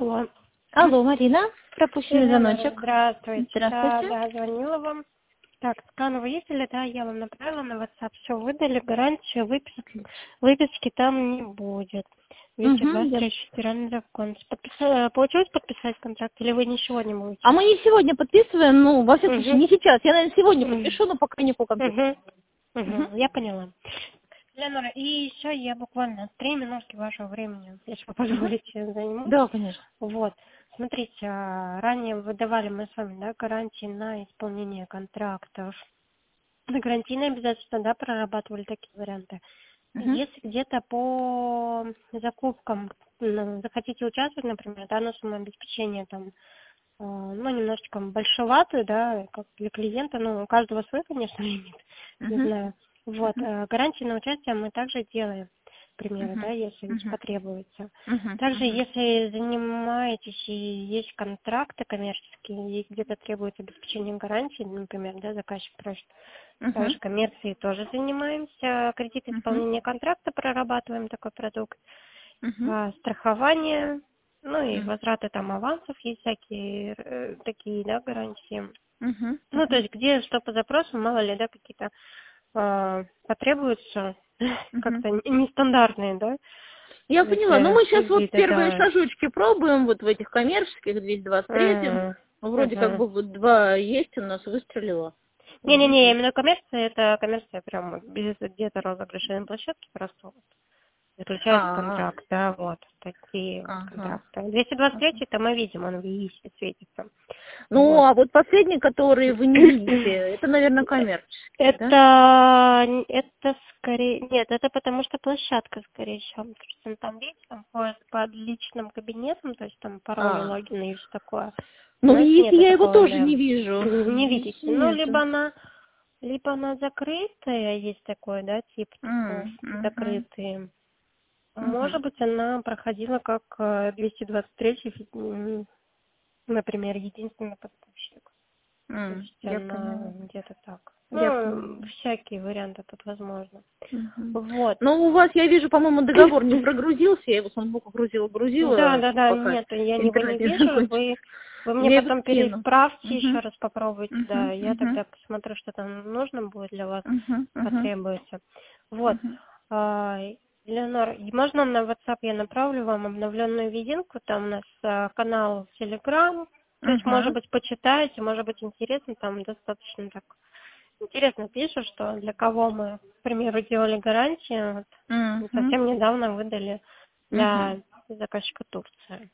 Алло. Алло, Марина, пропущенный звоночек. Здравствуйте. Здравствуйте. Да, звонила вам. Так, скан вы видели, да, я вам направила на WhatsApp, все выдали, гарантию, выписки там не будет. 223 федеральный закон. Получилось подписать контракт или вы ничего не будете? А мы не сегодня подписываем, ну, во всяком случае, не сейчас. Я, наверное, сегодня подпишу, но пока не по компьютеру. Я поняла. Леонора, и еще я буквально 3 минутки вашего времени, если вы позволите, займу. Да, конечно. Вот. Смотрите, ранее выдавали мы с вами, да, гарантии на исполнение контрактов. На гарантийные обязательства, да, прорабатывали такие варианты. Если где-то по закупкам захотите участвовать, например, да, на самообеспечение там, ну, немножечко большеватую, да, как для клиента, ну, у каждого свой, конечно, лимит, не знаю. Вот, гарантии на участие мы также делаем, к примеру, да, если потребуется. Также, если занимаетесь и есть контракты коммерческие, и где-то требуется обеспечение гарантии, например, да, заказчик просит, также коммерцией тоже занимаемся, кредит исполнения контракта прорабатываем такой продукт, страхование, ну и возвраты там авансов, есть всякие такие, да, гарантии. Ну, то есть где что по запросу, мало ли, да, какие-то потребуются как-то нестандартные, да? Я поняла, но мы сейчас вот первые да. шажочки пробуем, вот в этих коммерческих 223-м. Вроде как бы вот 2 есть у нас, выстрелило. Не-не-не, именно коммерция, это коммерция прям вот без где-то розыгрышей на площадке, просто вот заключается контракт, да, вот такие вот контракты. 223 это мы видим, он висит, светится. Ну, вот. а вот последний, который вы не видите, это, наверное, коммерческий, Это скорее... Нет, это потому что площадка, скорее всего. Потому что там, видите, там ходят под личным кабинетом, то есть там пароли, логины и все такое. Ну, если я его тоже не вижу. Не видите. Ну, либо она закрытая, есть такой, да, тип закрытые. Может быть, она проходила как 223, например, единственный поставщик. То есть она где-то так. Ну, всякие варианты тут возможны. Вот. Ну, у вас, я вижу, по-моему, договор не прогрузился, я его с ноутбука грузила. Да, нет, я его не вижу. Вы мне потом переправьте еще раз, попробуйте, да. Я тогда посмотрю, что там нужно будет для вас, потребуется. Вот. Леонор, можно на WhatsApp я направлю вам обновленную видинку, там у нас канал в Telegram, то есть, может быть, почитаете, может быть, интересно, там достаточно так интересно пишут, что для кого мы, к примеру, делали гарантию, вот, совсем недавно выдали для заказчика Турции.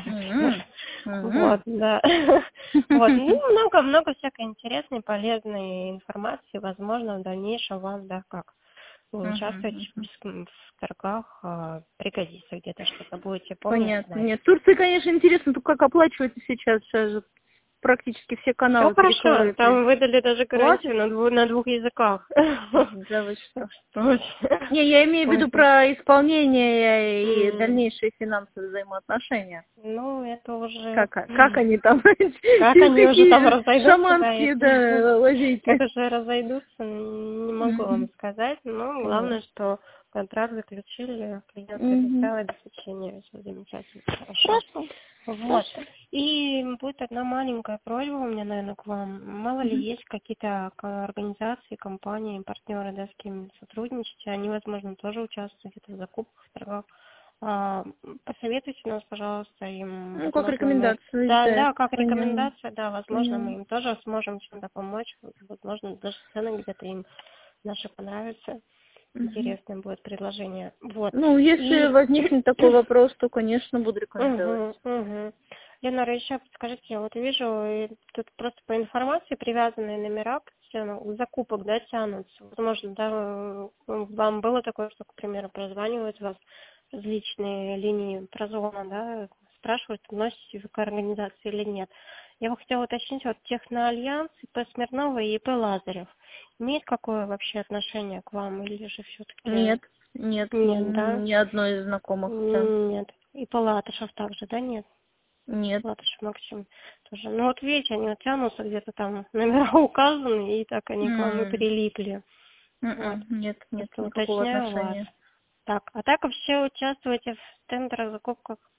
Вот, да. Вот, ну, много всякой интересной, полезной информации, возможно, в дальнейшем вам, да, как вы участвуете в торгах, пригодится где-то что-то, будете помнить. Понятно. Нет, Турции, конечно, интересно, только как оплачивается сейчас же практически все каналы хорошо, там выдали даже гарантию на 2 языках. Да вы что? Не, я имею в виду про исполнение и дальнейшие финансовые взаимоотношения. Ну, это уже... Как они там? Как они уже там разойдутся? Шаманские, да, лазейки. Как уже разойдутся, не могу вам сказать. Но главное, что контракт заключили, клиент прилетел, обеспечение, все замечательно, хорошо. Вот. И будет одна маленькая просьба у меня, наверное, к вам. Мало ли есть какие-то организации, компании, партнеры, да, с кем сотрудничаете, они, возможно, тоже участвуют где-то в закупках, в торгах. Посоветуйте нас, пожалуйста, им. Ну, как рекомендацию. Да, как рекомендация, да, возможно, мы им тоже сможем чем-то помочь, возможно, даже цены где-то им наши понравятся. Интересное будет предложение. Вот. Ну, если возникнет такой вопрос, то, конечно, буду рекомендовать. Лена, еще подскажите, я вот вижу, тут просто по информации привязанные номера к закупок, да, тянутся. Возможно, да, вам было такое, что, к примеру, прозванивают вас различные линии Прозона, да, спрашивают, относитесь вы к организации или нет. Я бы хотела уточнить, вот Техноальянс, ИП Смирнова и ИП Лазарев. Имеет какое вообще отношение к вам или же все-таки? Нет, да? Ни одной из знакомых. Нет. ИП Латышев также, да, нет? Нет. Латышев Максим тоже. Ну вот видите, они вот тянутся, где-то там номера указаны, и так они к вам и прилипли. Вот. Нет никакого отношения. Так, а так вообще участвуете в тендерах, закупках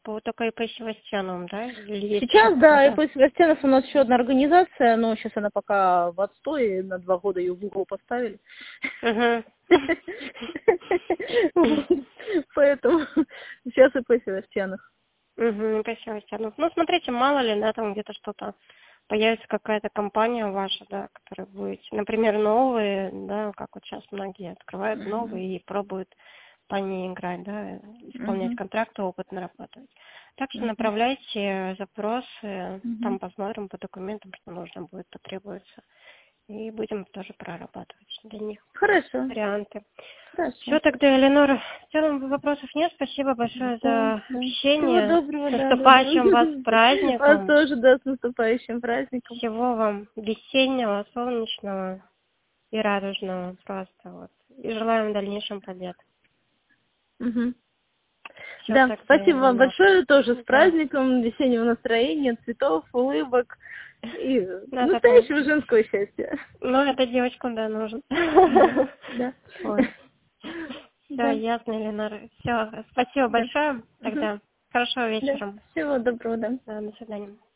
только ИП Севастьянов, да? Сейчас, да, ИП Севастьянов у нас еще одна организация, но сейчас она пока в отстое, на 2 года ее в угол поставили. Поэтому сейчас ИП Севастьянов. ИП Севастьянов. Ну, смотрите, мало ли, да, там где-то что-то появится какая-то компания ваша, да, которая будет, например, новые, да, как вот сейчас многие открывают новые и пробуют по ней играть, да, исполнять контракты, опыт нарабатывать. Так что направляйте запросы, там посмотрим по документам, что нужно будет, потребуется. И будем тоже прорабатывать для них варианты. Хорошо. Все, тогда, Элеонора, в целом вопросов нет. Спасибо большое за общение. Всего доброго, с наступающим вас праздником. Вас тоже, да, с наступающим праздником. Всего вам весеннего, солнечного и радужного просто. Вот. И желаем в дальнейшем побед. Всё, да, спасибо вам большое, тоже с праздником, весеннего настроения, цветов, улыбок и настоящего женского счастья. Ну, это девочкам, да, нужно. Да. Да, ясно, Элеонора. Все, спасибо большое. Тогда хорошего вечера. Всего доброго, да. До свидания.